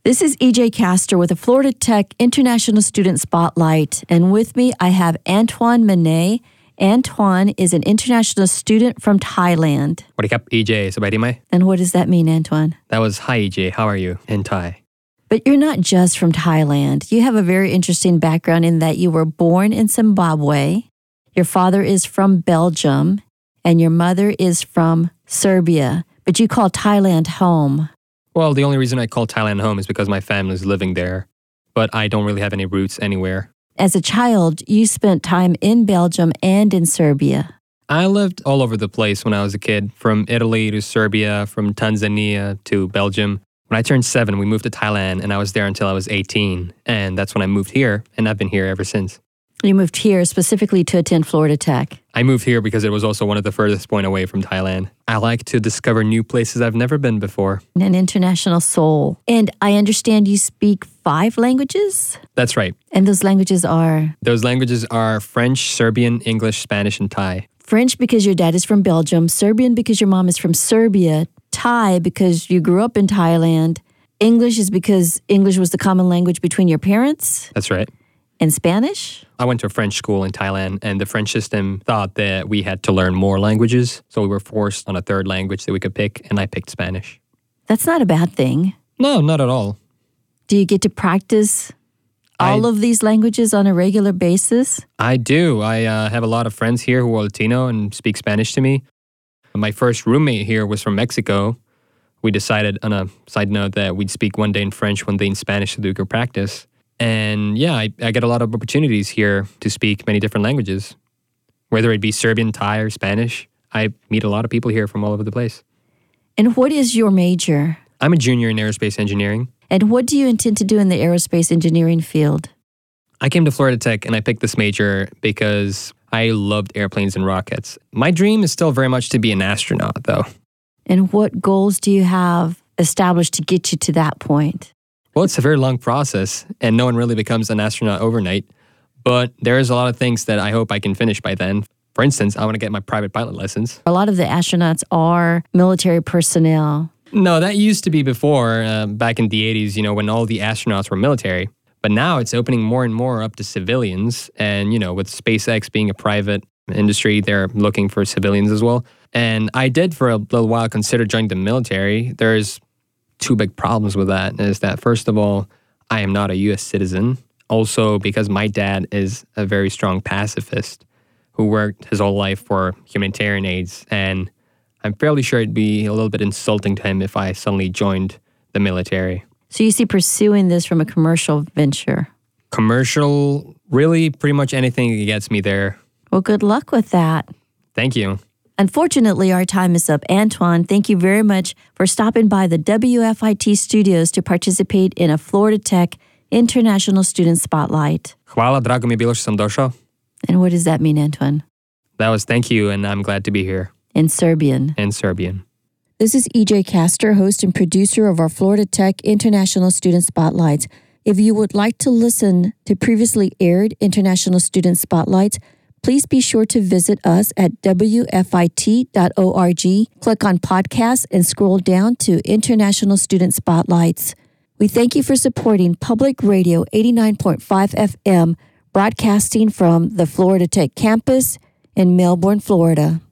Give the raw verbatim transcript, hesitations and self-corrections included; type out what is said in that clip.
This is E J Castor with the Florida Tech International Student Spotlight. And with me, I have Antoine Manet. Antoine is an international student from Thailand. สวัสดีครับ E J สบายดีไหม And what does that mean, Antoine? That was hi E J, how are you in Thai? But you're not just from Thailand. You have a very interesting background in that you were born in Zimbabwe. Your father is from Belgium, and your mother is from Serbia. But you call Thailand home. Well, the only reason I call Thailand home is because my family is living there. But I don't really have any roots anywhere. As a child, you spent time in Belgium and in Serbia. I lived all over the place when I was a kid, from Italy to Serbia, from Tanzania to Belgium. When I turned seven, we moved to Thailand, and I was there until I was eighteen. And that's when I moved here, and I've been here ever since. You moved here specifically to attend Florida Tech. I moved here because it was also one of the furthest point away from Thailand. I like to discover new places I've never been before. An international soul. And I understand you speak five languages? That's right. And those languages are? Those languages are French, Serbian, English, Spanish, and Thai. French because your dad is from Belgium, Serbian because your mom is from Serbia, Thai because you grew up in Thailand, English is because English was the common language between your parents. That's right. And Spanish? I went to a French school in Thailand, and the French system thought that we had to learn more languages, so we were forced on a third language that we could pick, and I picked Spanish. That's not a bad thing. No, not at all. Do you get to practice all I, of these languages on a regular basis? I do. I uh, have a lot of friends here who are Latino and speak Spanish to me. My first roommate here was from Mexico. We decided on a side note that we'd speak one day in French, one day in Spanish so that we could practice. And yeah, I, I get a lot of opportunities here to speak many different languages. Whether it be Serbian, Thai, or Spanish, I meet a lot of people here from all over the place. And what is your major? I'm a junior in aerospace engineering. And what do you intend to do in the aerospace engineering field? I came to Florida Tech and I picked this major because I loved airplanes and rockets. My dream is still very much to be an astronaut, though. And what goals do you have established to get you to that point? Well, it's a very long process, and no one really becomes an astronaut overnight. But there's a lot of things that I hope I can finish by then. For instance, I want to get my private pilot license. A lot of the astronauts are military personnel. No, that used to be before, uh, back in the eighties, you know, when all the astronauts were military. But now it's opening more and more up to civilians. And, you know, with SpaceX being a private industry, they're looking for civilians as well. And I did for a little while consider joining the military. There's two big problems with that is that, first of all, I am not a U S citizen. Also, because my dad is a very strong pacifist who worked his whole life for humanitarian aids. And I'm fairly sure it'd be a little bit insulting to him if I suddenly joined the military. So you see pursuing this from a commercial venture? Commercial, really pretty much anything that gets me there. Well, good luck with that. Thank you. Unfortunately, our time is up. Antoine, thank you very much for stopping by the W F I T studios to participate in a Florida Tech International Student Spotlight. Hvala, drago mi je bilo što sam došao. And what does that mean, Antoine? That was thank you, and I'm glad to be here. In Serbian. In Serbian. This is E J Castor, host and producer of our Florida Tech International Student Spotlights. If you would like to listen to previously aired International Student Spotlights, please be sure to visit us at W F I T dot org, click on podcasts, and scroll down to International Student Spotlights. We thank you for supporting Public Radio eighty-nine point five F M, broadcasting from the Florida Tech campus in Melbourne, Florida.